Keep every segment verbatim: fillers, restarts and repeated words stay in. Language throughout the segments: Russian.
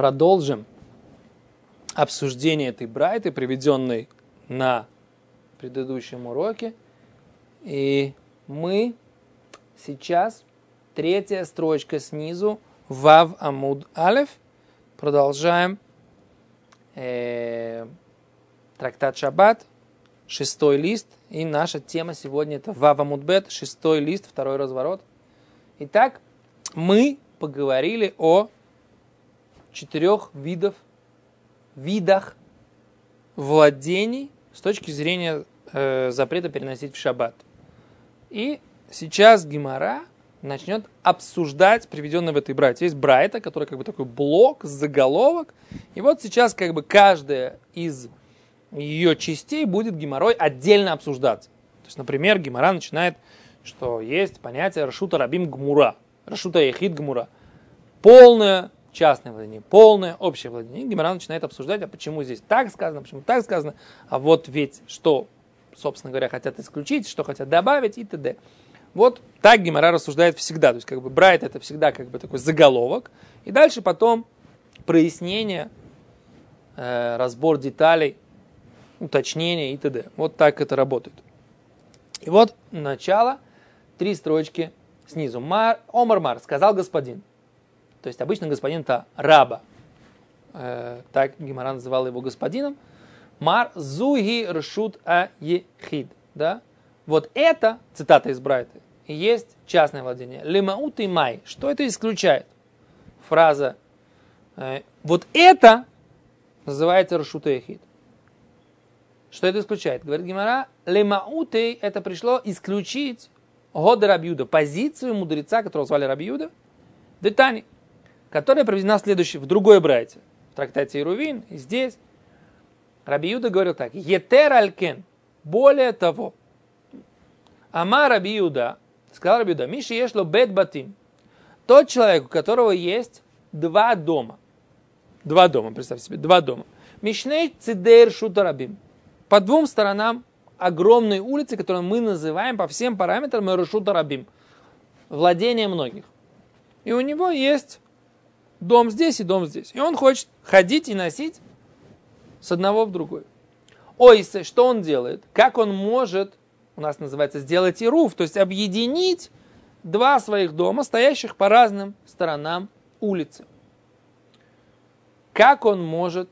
продолжим обсуждение этой брайты, приведенной на предыдущем уроке. И мы сейчас, третья строчка снизу, Вав Амуд Алеф, продолжаем э, трактат Шаббат, шестой лист. И наша тема сегодня это Вав Амуд Бет, шестой лист, второй разворот. Итак, мы поговорили о четырех видов, видах владений с точки зрения э, запрета переносить в шаббат. И сейчас Гемара начнет обсуждать приведенное в этой брайте. Есть брайта, который как бы такой блок, заголовок. И вот сейчас как бы каждая из ее частей будет Гемарой отдельно обсуждаться. То есть, например, Гемара начинает, что есть понятие Рашута Рабим Гмура, Рашута Яхид Гмура. Полное частное владение, полное общее владение. И Гемара начинает обсуждать, а почему здесь так сказано, почему так сказано, а вот ведь что, собственно говоря, хотят исключить, что хотят добавить и т.д. Вот так Гемара рассуждает всегда. То есть, как бы, брайт это всегда как бы такой заголовок. И дальше потом прояснение, э, разбор деталей, уточнение и т.д. Вот так это работает. И вот начало, три строчки снизу. Мар, Омар Мар, сказал господин. То есть обычно господин это раба. Э, так Гемара называл его господином. Мар зуги ршут а ехид. Да? Вот это, цитата из Брайты, и есть частное владение. Лемаут и май. Что это исключает? Фраза э, вот это называется ршут а ехид. Что это исключает? Говорит Гемара, лемаутей это пришло исключить года Раби Юда, позицию мудреца, которого звали Раби Юда, детани, которая приведена в следующей, в другой брайте, в трактате Ирувин, и здесь. Раби Юда говорил так, етер алькен, более того, ама Раби Юда, сказал Раби Юда, миши ешло бет батим, тот человек, у которого есть два дома, два дома, представьте себе, два дома, мишней цидейр шута рабим, по двум сторонам огромной улицы, которую мы называем по всем параметрам Рашута Рабим, владение многих. И у него есть дом здесь и дом здесь. И он хочет ходить и носить с одного в другой. Ой, что он делает? Как он может, у нас называется, сделать ируф, то есть объединить два своих дома, стоящих по разным сторонам улицы. Как он может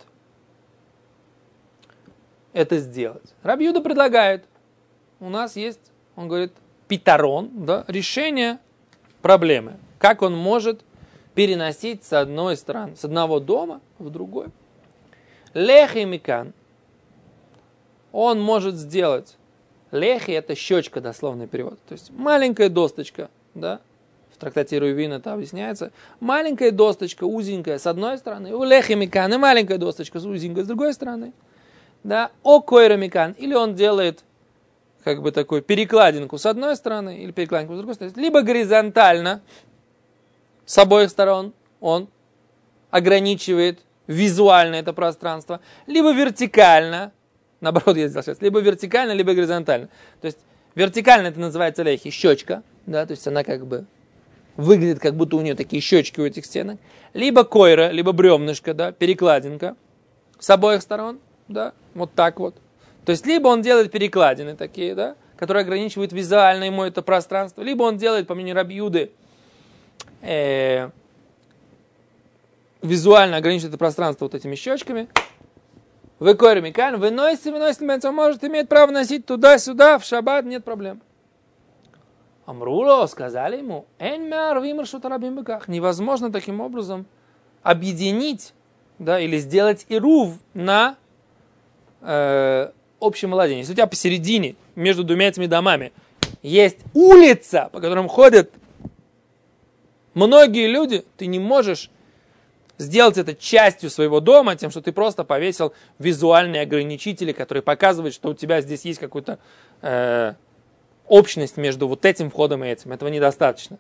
это сделать? Раби Юда предлагает, у нас есть, он говорит, питарон, да, решение проблемы. Как он может переносить с одной стороны, с одного дома в другой. Лехи микан. Он может сделать, лехи это щечка, дословный перевод, то есть маленькая досточка, да, в трактате Рувин это объясняется, маленькая досточка, узенькая с одной стороны, у лехи микан, и маленькая досточка узенькая с другой стороны. Да, о койрамикан, или он делает как бы такую перекладинку с одной стороны, или перекладинку с другой стороны, либо горизонтально с обоих сторон он ограничивает визуально это пространство, либо вертикально, наоборот, я сделал сейчас, либо вертикально, либо горизонтально. То есть вертикально это называется лехи, щечка, да, то есть она как бы выглядит, как будто у нее такие щечки у этих стенок, либо койра, либо бревнышко, да, перекладинка с обоих сторон. Да, вот так вот. То есть, либо он делает перекладины такие, да, которые ограничивают визуально ему это пространство, либо он делает, по мнению Раби Юды, э, визуально ограничивает это пространство вот этими щечками. Вы кормикан, вы носите, вы носите, он может иметь право носить туда-сюда, в шаббат, нет проблем. Амруло, сказали ему, невозможно таким образом объединить, да, или сделать ирув на Э, общем владении. Если у тебя посередине, между двумя этими домами, есть улица, по которым ходят многие люди, ты не можешь сделать это частью своего дома, тем, что ты просто повесил визуальные ограничители, которые показывают, что у тебя здесь есть какая-то э, общность между вот этим входом и этим. Этого недостаточно.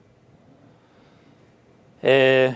Э,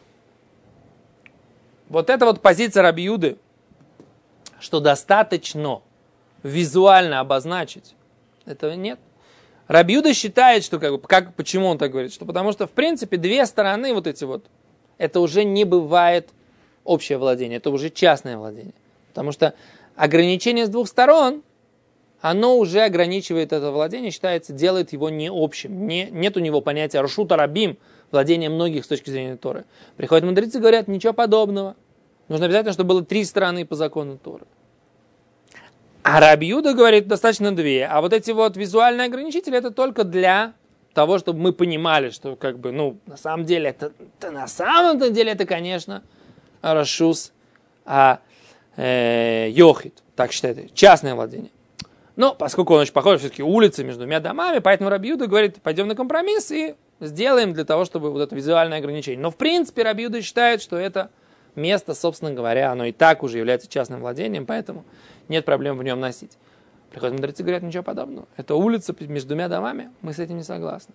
вот эта вот позиция Раби Юды, что достаточно визуально обозначить, этого нет. Раби Юда считает, что как бы, как, почему он так говорит, что потому что в принципе две стороны вот эти вот, это уже не бывает общее владение, это уже частное владение. Потому что ограничение с двух сторон, оно уже ограничивает это владение, считается, делает его не общим. Не, нет у него понятия ршута рабим, владение многих с точки зрения Торы. Приходят мудрецы и говорят, ничего подобного. Нужно обязательно, чтобы было три стороны по закону Торы. А Раби Юда говорит, достаточно две. А вот эти вот визуальные ограничители, это только для того, чтобы мы понимали, что как бы, ну, на самом деле, это, это на самом деле, это, конечно, рашус, а э, йохит, так считает, частное владение. Но поскольку он очень похож, все-таки улица между двумя домами, поэтому Раби Юда говорит, пойдем на компромисс и сделаем для того, чтобы вот это визуальное ограничение. Но в принципе Раби Юда считает, что это место, собственно говоря, оно и так уже является частным владением, поэтому нет проблем в нем носить. Приходят мудрецы и говорят, ничего подобного. Это улица между двумя домами, мы с этим не согласны.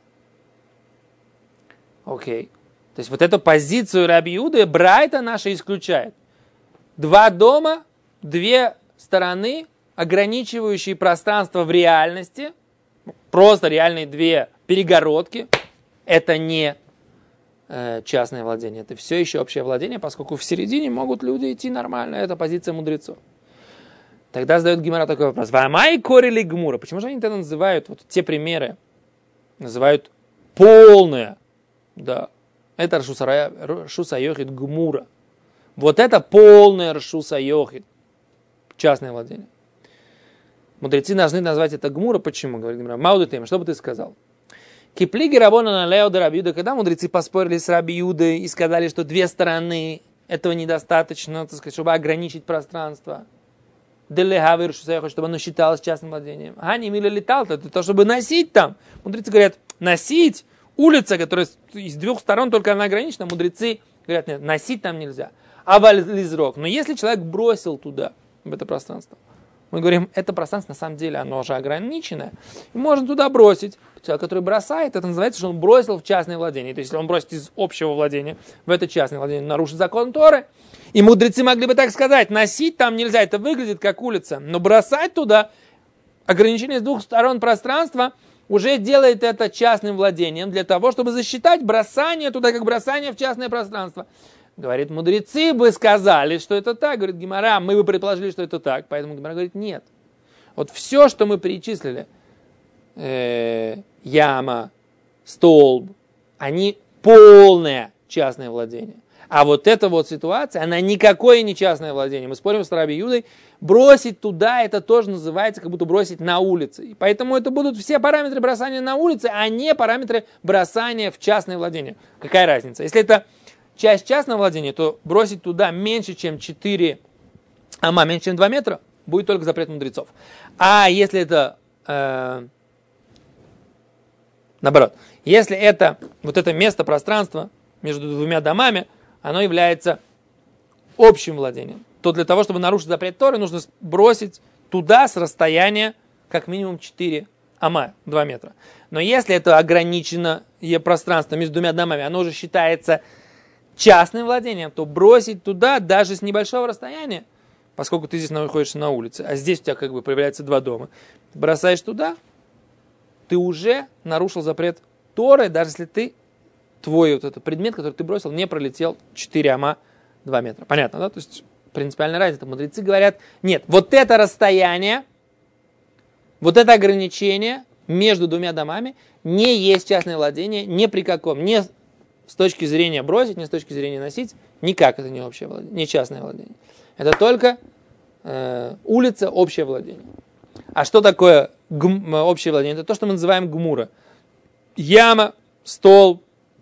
Окей. То есть вот эту позицию Раби Юды Брайта наша исключает. Два дома, две стороны, ограничивающие пространство в реальности, просто реальные две перегородки, это не э, частное владение, это все еще общее владение, поскольку в середине могут люди идти нормально, это позиция мудрецов. Тогда задает Гемара такой вопрос. Вамай корили гмура. Почему же они тогда называют вот те примеры, называют полное, да, это ршуса йохит гмура. Вот это полное ршуса йохит, частное владение. Мудрецы должны назвать это гмура. Почему? Говорит Гемара. Мауду тема, что бы ты сказал? Киплиги рабона на лео де Раби Юда, когда мудрецы поспорили с Раби Юдой и сказали, что две стороны этого недостаточно, так сказать, чтобы ограничить пространство. Делегавир, чтобы оно считалось частным владением. Ани мили летал, это то, чтобы носить там. Мудрецы говорят, носить улица, которая из двух сторон только она ограничена, мудрецы говорят, нет, носить там нельзя. А вализрок. Но если человек бросил туда, в это пространство, мы говорим, это пространство на самом деле, оно уже ограниченное, и можно туда бросить. Человек, который бросает, это называется, что он бросил в частное владение. То есть, если он бросит из общего владения в это частное владение, нарушит закон Торы. И мудрецы могли бы так сказать, носить там нельзя, это выглядит как улица, но бросать туда ограничение с двух сторон пространства уже делает это частным владением для того, чтобы засчитать бросание туда, как бросание в частное пространство. Говорит, мудрецы бы сказали, что это так. Говорит Гемара, мы бы предположили, что это так. Поэтому Гемара говорит, нет. Вот все, что мы перечислили, э, яма, столб, они полное частное владение. А вот эта вот ситуация, она никакое не частное владение. Мы спорим с Раби Юдой, бросить туда, это тоже называется, как будто бросить на улице. И поэтому это будут все параметры бросания на улице, а не параметры бросания в частное владение. Какая разница? Если это часть частного владения, то бросить туда меньше, чем четыре ама, меньше, чем два метра, будет только запрет мудрецов. А если это, э, наоборот, если это вот это место, пространство между двумя домами, оно является общим владением, то для того, чтобы нарушить запрет Торы, нужно бросить туда с расстояния как минимум четыре ама, два метра. Но если это ограниченное пространство между двумя домами, оно уже считается частным владением, то бросить туда даже с небольшого расстояния, поскольку ты здесь находишься на улице, а здесь у тебя как бы появляется два дома, бросаешь туда, ты уже нарушил запрет Торы, даже если ты, твой вот этот предмет, который ты бросил, не пролетел четыре ама, два метра. Понятно, да? То есть принципиальная разница. Мудрецы говорят, нет, вот это расстояние, вот это ограничение между двумя домами не есть частное владение ни при каком, не с точки зрения бросить, не с точки зрения носить, никак это не общее владение, не частное владение. Это только э, улица, общее владение. А что такое гм, общее владение? Это то, что мы называем гмура. Яма, стол,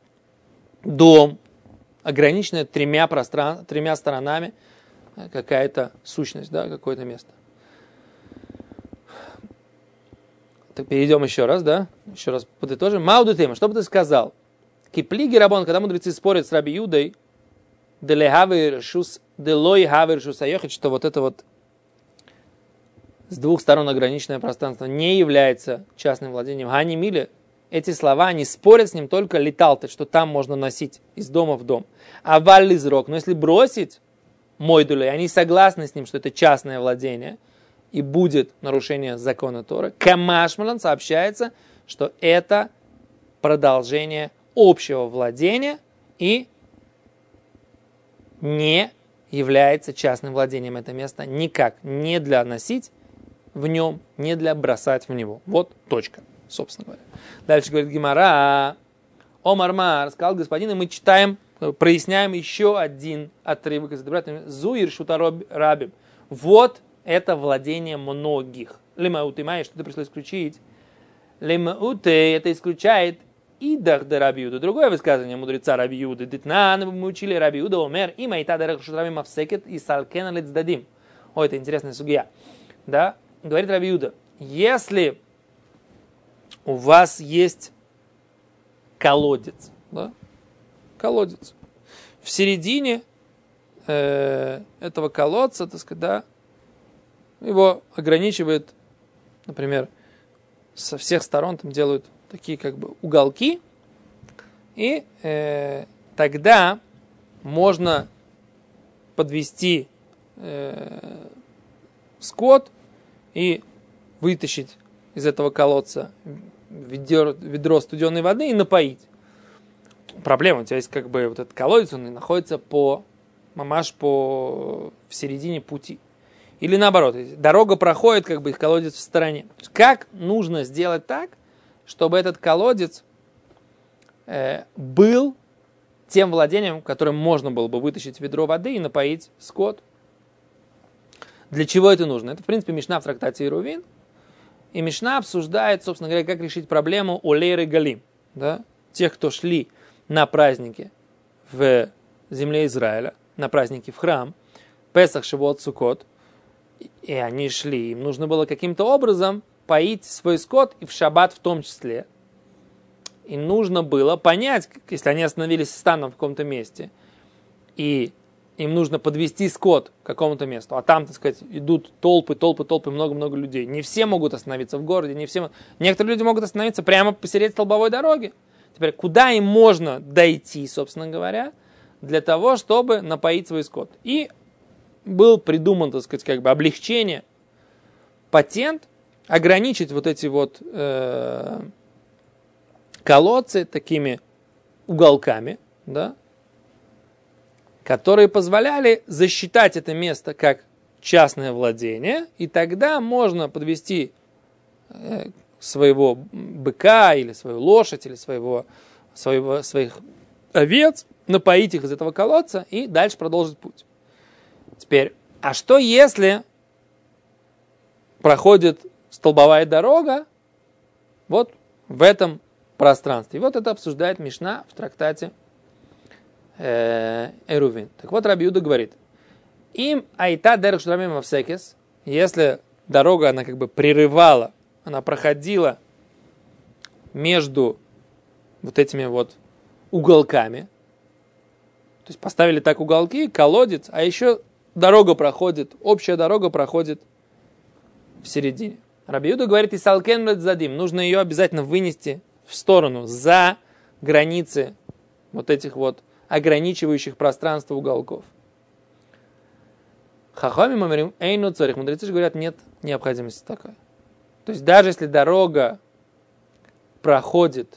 дом, ограниченная тремя, простран... тремя сторонами, какая-то сущность, да, какое-то место. Так перейдем еще раз, да? Еще раз подытожим. Мауду тема, что бы ты сказал? Киплиги рабон, когда мудрецы спорят с Раби Юдой, что вот это вот с двух сторон ограниченное пространство не является частным владением. Гани мили, эти слова, они спорят с ним только леталты, что там можно носить из дома в дом. А валлизрок, но если бросить мойдулей, они согласны с ним, что это частное владение, и будет нарушение закона Торы. Камашмалан сообщается, что это продолжение общего владения и не является частным владением это место никак. Не для носить в нем, не для бросать в него. Вот точка, собственно говоря. Дальше говорит Гемара. Омар Мар, сказал господин, и мы читаем, проясняем еще один отрывок из этого. Зуир шутароб рабим. Вот это владение многих. Лемауты май, что-то пришлось исключить. Лемауты, это исключает идах де Раби Юда. Другое высказывание мудреца Раби Юды. Дитнан, мы учили Раби Юда, омер, има и та дерах шутарабим авсекет и салкена лецдадим. О, это интересная сугья. Да? Говорит Раби Юда, если у вас есть колодец, да? колодец, в середине э, этого колодца, так сказать, да, его ограничивает, например, со всех сторон там делают такие как бы уголки, и э, тогда можно подвести э, скот и вытащить из этого колодца ведро, ведро студеной воды и напоить. Проблема, у тебя есть как бы вот этот колодец, он находится по, мамаш по, в середине пути. Или наоборот, дорога проходит, как бы колодец в стороне. Как нужно сделать так, чтобы этот колодец э, был тем владением, которым можно было бы вытащить ведро воды и напоить скот? Для чего это нужно? Это, в принципе, Мишна в трактате Ирувин. И Мишна обсуждает, собственно говоря, как решить проблему олейр и галим. Да? Тех, кто шли на праздники в земле Израиля, на праздники в храм, Песах, Шивот, Суккот, и они шли. Им нужно было каким-то образом поить свой скот, и в шаббат в том числе. И нужно было понять, если они остановились станом в каком-то месте, и им нужно подвести скот к какому-то месту, а там, так сказать, идут толпы, толпы, толпы, много-много людей. Не все могут остановиться в городе, не все. Некоторые люди могут остановиться прямо посередине столбовой дороги. Теперь, куда им можно дойти, собственно говоря, для того, чтобы напоить свой скот? И был придуман, так сказать, как бы облегчение, патент, ограничить вот эти вот э, колодцы такими уголками, да, которые позволяли засчитать это место как частное владение, и тогда можно подвести э, своего быка или свою лошадь или своего, своего, своих овец, напоить их из этого колодца и дальше продолжить путь. Теперь, а что если проходит столбовая дорога вот в этом пространстве? И вот это обсуждает Мишна в трактате Эрувин. Так вот, Раби Юда говорит, им айта дерех шутарабим авсекес, если дорога, она как бы прерывала, она проходила между вот этими вот уголками, то есть поставили так уголки, колодец, а еще дорога проходит, общая дорога проходит в середине. Раби Юда говорит, и салкен лецдадим, нужно ее обязательно вынести в сторону, за границы вот этих вот ограничивающих пространство уголков. Хахами мамарим эйну царих. Мудрецы же говорят, нет необходимости такой. То есть даже если дорога проходит,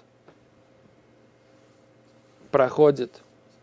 проходит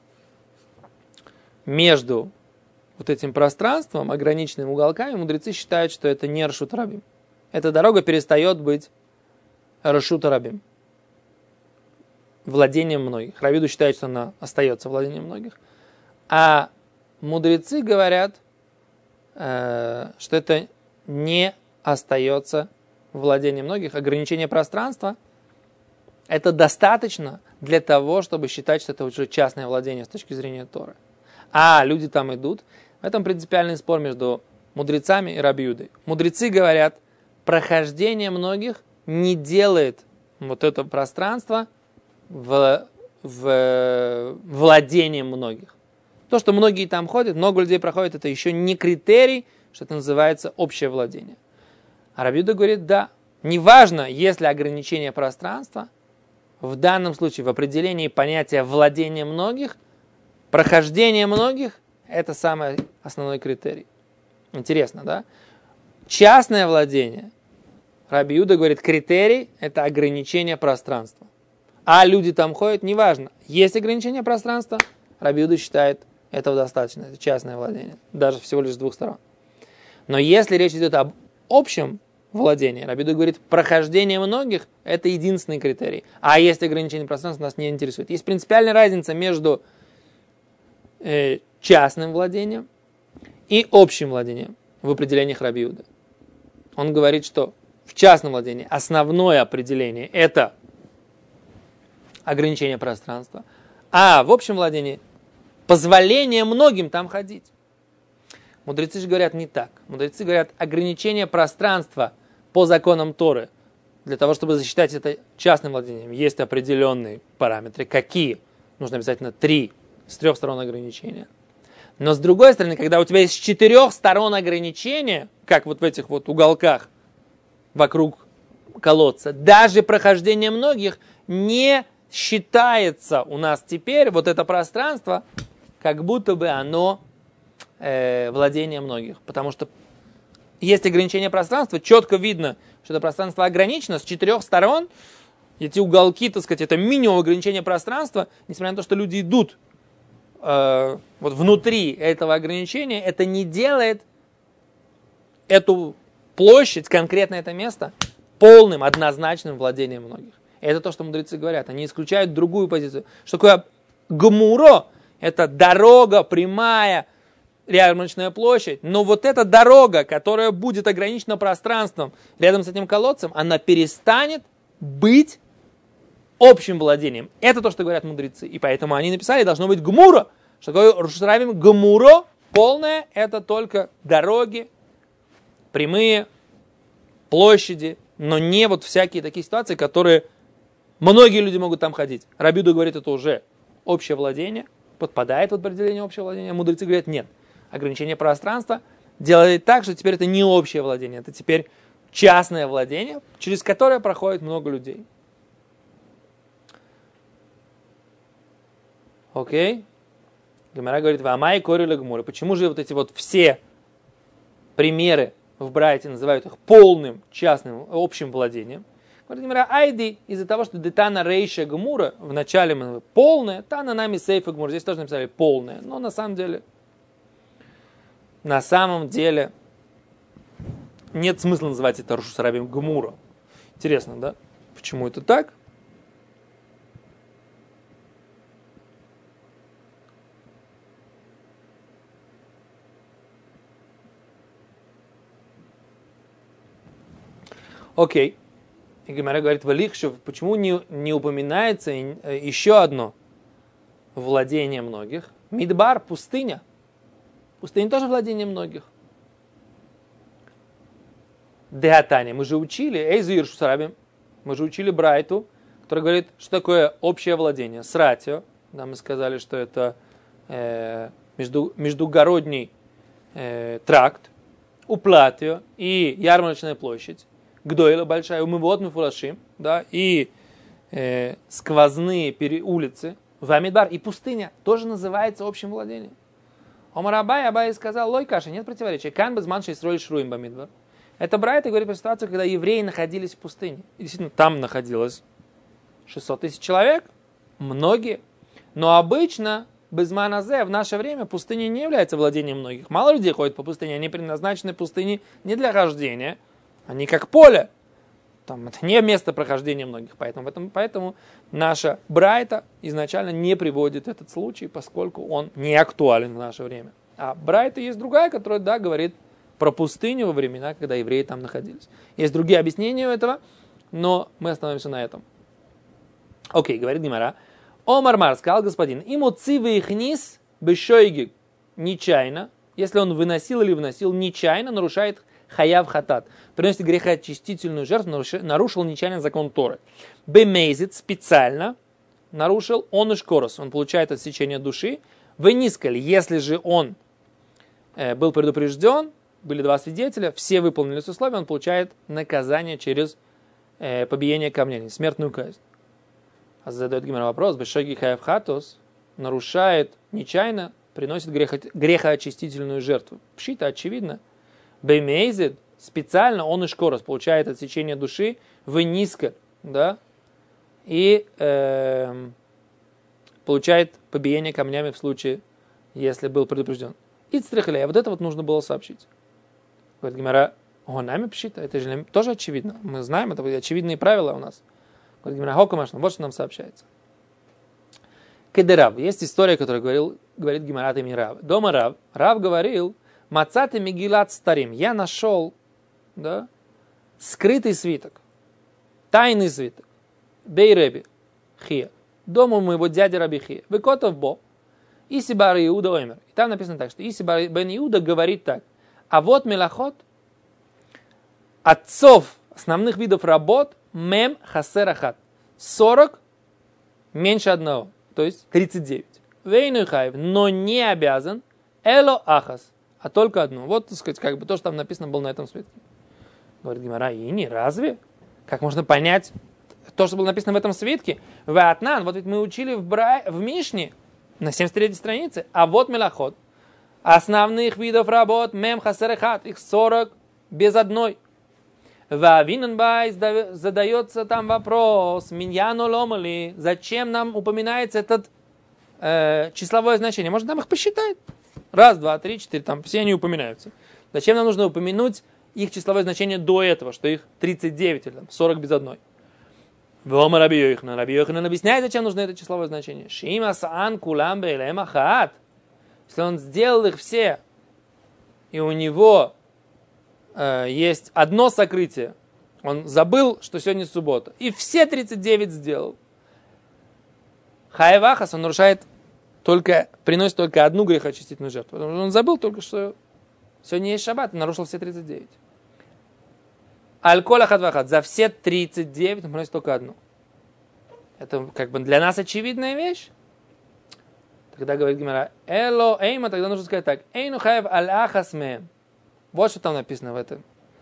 между вот этим пространством, ограниченными уголками, мудрецы считают, что это не рашут рабим. Эта дорога перестает быть рашут рабим. Владением многих. Раби Юда считает, что она остается владением многих. А мудрецы говорят, э, что это не остается владением многих. Ограничение пространства – это достаточно для того, чтобы считать, что это уже частное владение с точки зрения Торы. А люди там идут. В этом принципиальный спор между мудрецами и Раби Юдой. Мудрецы говорят, прохождение многих не делает вот это пространство В, в владением многих. То, что многие там ходят, много людей проходят, это еще не критерий, что это называется общее владение. А Раби Юда говорит, да, неважно, если ограничение пространства, в данном случае в определении понятия владения многих, прохождение многих, это самый основной критерий. Интересно, да? Частное владение, Раби Юда говорит, критерий – это ограничение пространства. А люди там ходят, неважно. Есть ограничение пространства, Раби Юда считает, этого достаточно, это частное владение, даже всего лишь с двух сторон. Но если речь идет об общем владении, Рабби Иуда говорит, прохождение многих – это единственный критерий. А есть ограничение пространства, нас не интересует. Есть принципиальная разница между э, частным владением и общим владением в определениях Рабби Иуды. Он говорит, что в частном владении основное определение – это ограничение пространства, а в общем владении – позволение многим там ходить. Мудрецы же говорят не так. Мудрецы говорят, ограничение пространства по законам Торы, для того, чтобы засчитать это частным владением, есть определенные параметры. Какие? Нужно обязательно три, с трех сторон ограничения. Но с другой стороны, когда у тебя есть с четырех сторон ограничения, как вот в этих вот уголках вокруг колодца, даже прохождение многих не считается у нас теперь вот это пространство, как будто бы оно э, владение многих. Потому что есть ограничение пространства, четко видно, что это пространство ограничено с четырех сторон. Эти уголки, так сказать, это минимум ограничения пространства, несмотря на то, что люди идут э, вот внутри этого ограничения, это не делает эту площадь, конкретно это место, полным, однозначным владением многих. И это то, что мудрецы говорят. Они исключают другую позицию. Что такое гмуро? Это дорога прямая, ярмарочная площадь. Но вот эта дорога, которая будет ограничена пространством рядом с этим колодцем, она перестанет быть общим владением. Это то, что говорят мудрецы. И поэтому они написали, должно быть гмуро. Что такое Рош ха-Шарабим? Гмуро полное, это только дороги, прямые, площади, но не вот всякие такие ситуации, которые многие люди могут там ходить. Рабби Иуда говорит, это уже общее владение, подпадает в определение общего владения. Мудрецы говорят, нет. Ограничение пространства делает так, что теперь это не общее владение, это теперь частное владение, через которое проходит много людей. Окей. Гемара говорит, вамай корили гмура. Почему же вот эти вот все примеры в Брайте называют их полным частным общим владением? Говорит Гемара, айди, из-за того, что детана рейша гмура, в начале мы полное, тана нами сейфа гмура. Здесь тоже написали полное, но на самом деле, на самом деле нет смысла называть это Рош ха-Шарабим гмура. Интересно, да? Почему это так? Окей. И Гемара говорит, Валихшев, почему не, не упоминается еще одно владение многих? Мидбар, пустыня. Пустыня тоже владение многих. Деатани, мы же учили, Эйзуир Шусарабим, мы же учили Брайту, который говорит, что такое общее владение. Сратио, да, мы сказали, что это э, между, междугородний э, тракт, Уплатио и ярмарочная площадь. Гдойла большая, умывод мифулашим, да, и э, сквозные пере- улицы, вамидбар, и пустыня тоже называется общим владением. Омар Абай, Абай сказал, лой каша, нет противоречия. Кан без манши строили шруим бамидбар. Это Брайт говорит про ситуацию, когда евреи находились в пустыне. И действительно, там находилось шестьсот тысяч человек, многие. Но обычно, без маназе, в наше время пустыня не является владением многих. Мало людей ходят по пустыне, они предназначены пустыне не для хождения, они как поле. Там, это не место прохождения многих. Поэтому, поэтому, поэтому наша Брайта изначально не приводит этот случай, поскольку он не актуален в наше время. А Брайта есть другая, которая, да, говорит про пустыню во времена, когда евреи там находились. Есть другие объяснения у этого, но мы остановимся на этом. Окей, говорит Гемара. Омар Мар сказал господин, ему цивы их низ бешойги нечаянно, если он выносил или вносил нечаянно, нарушает хаяв хатат, приносит грехоочистительную жертву, нарушил нечаянно закон Торы. Бемейзит специально нарушил он и шкорос, он получает отсечение души. Вынискали, если же он э, был предупрежден, были два свидетеля, все выполнили условия, он получает наказание через э, побиение камнями, смертную казнь. А задает Гемара вопрос, бешоги хаяв хатос нарушает нечаянно, приносит грехо, грехоочистительную жертву. Пшита, очевидно. Беймейзит, специально он и шкорос, получает отсечение души, вынискаль, да, и э, получает побиение камнями в случае если был предупрежден. Ицтрихле, вот это вот нужно было сообщить. Говорит Гемара, о, нами пшита, это же тоже очевидно. Мы знаем, это очевидные правила у нас. Говорит Гемара, хокамашна, вот что нам сообщается. Кедерав, есть история, которая говорил, говорит Гемара от имени Рав. Дома Рав, Рав говорил, мацаты мегилат старим, я нашел, да, скрытый свиток, тайный свиток, бей Реби, Хия, дома моего дяди Раби Хия, выкотов бо, Иси бар Иуда оймер. И там написано так, что Иси бар бен Иуда говорит так, а вот мелахот, отцов основных видов работ, мем хасерахат, сорок меньше одного, то есть тридцать девять. Вейну хайв, но не обязан, эло ахас, а только одну. Вот, так сказать, как бы то, что там написано было на этом свитке. Говорит Гемара, и не разве? Как можно понять то, что было написано в этом свитке? Ваатнан, вот ведь мы учили в, Бра... в Мишне на семьдесят третьей странице, а вот мелахот, основных видов работ, мем хасерахат, их сорок без одной. Вавиненбай задается там вопрос, миньяну ломали, зачем нам упоминается этот э, числовое значение? Может, нам их посчитать? Раз, два, три, четыре, там все они упоминаются. Зачем нам нужно упомянуть их числовое значение до этого, что их тридцать девять или там, сорок без одной? Вома Раби Йоханан. Раби Йоханан объясняет, зачем нужно это числовое значение. Шима саан кулам бейлем ахат. Если он сделал их все, и у него э, есть одно сокрытие, он забыл, что сегодня суббота, и все тридцать девять сделал. Хаевахас, он нарушает только, приносит только одну грехоочистительную жертву. Потому что он забыл только, что сегодня есть шаббат, и нарушил все тридцать девять. Аль-коль ахат-вахат, за все тридцать девять он приносит только одну. Это как бы для нас очевидная вещь. Тогда говорит Гемара, эло эйма, тогда нужно сказать так, эйну хаев аль-ахас меем. Вот что там написано в этом.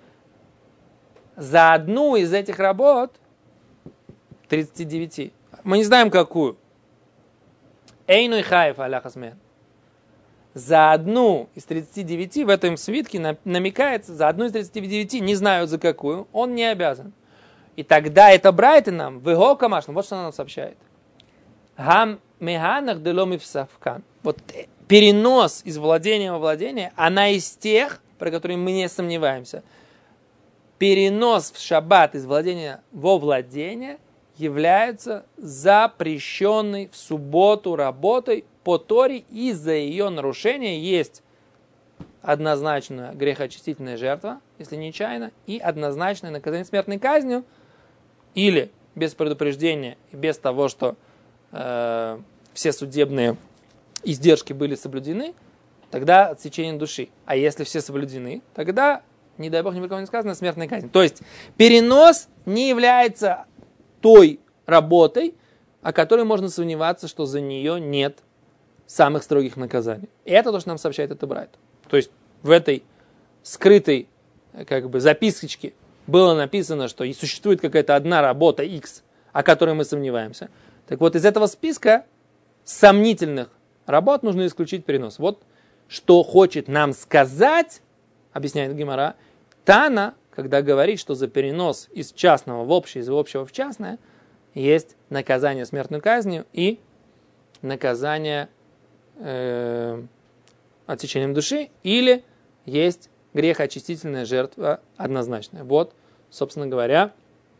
За одну из этих работ, тридцать девять, мы не знаем какую. Эйну хаев аль-ахас меем. За одну из тридцати девяти в этом свитке намекается, за одну из тридцати девяти, не знаю за какую, он не обязан. И тогда это брайт нам, в его камашном, вот что она нам сообщает. Гам меганах деломив савкан. Вот перенос из владения во владение, она из тех, про которые мы не сомневаемся. Перенос в шаббат из владения во владение является запрещенной в субботу работой по Торе, и за ее нарушение есть однозначная грехоочистительная жертва, если нечаянно, и однозначное наказание смертной казнью, или без предупреждения, и без того, что э, все судебные издержки были соблюдены, тогда отсечение души. А если все соблюдены, тогда, не дай бог, ни при ком не сказано, смертная казнь. То есть перенос не является той работой, о которой можно сомневаться, что за нее нет самых строгих наказаний. И это то, что нам сообщает это Брайт. То есть в этой скрытой как бы записочке было написано, что и существует какая-то одна работа X, о которой мы сомневаемся. Так вот, из этого списка сомнительных работ нужно исключить перенос. Вот что хочет нам сказать, объясняет Гемара, Тана, когда говорит, что за перенос из частного в общее, из общего в частное, есть наказание смертной казнью и наказание э, отсечением души, или есть грехоочистительная жертва однозначная. Вот, собственно говоря,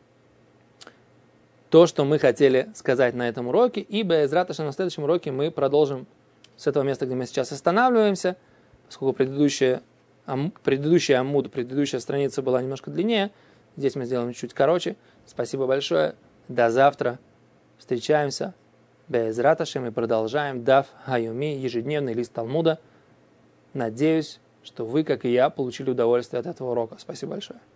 то, что мы хотели сказать на этом уроке, и Бе'эзрат Ашем на следующем уроке мы продолжим с этого места, где мы сейчас останавливаемся, поскольку предыдущая, ам, предыдущая амуд, предыдущая страница была немножко длиннее, здесь мы сделаем чуть короче. Спасибо большое, до завтра, встречаемся, Бе'эзрат Ашем, и продолжаем Дав Хайоми, ежедневный лист Талмуда. Надеюсь, что вы, как и я, получили удовольствие от этого урока. Спасибо большое.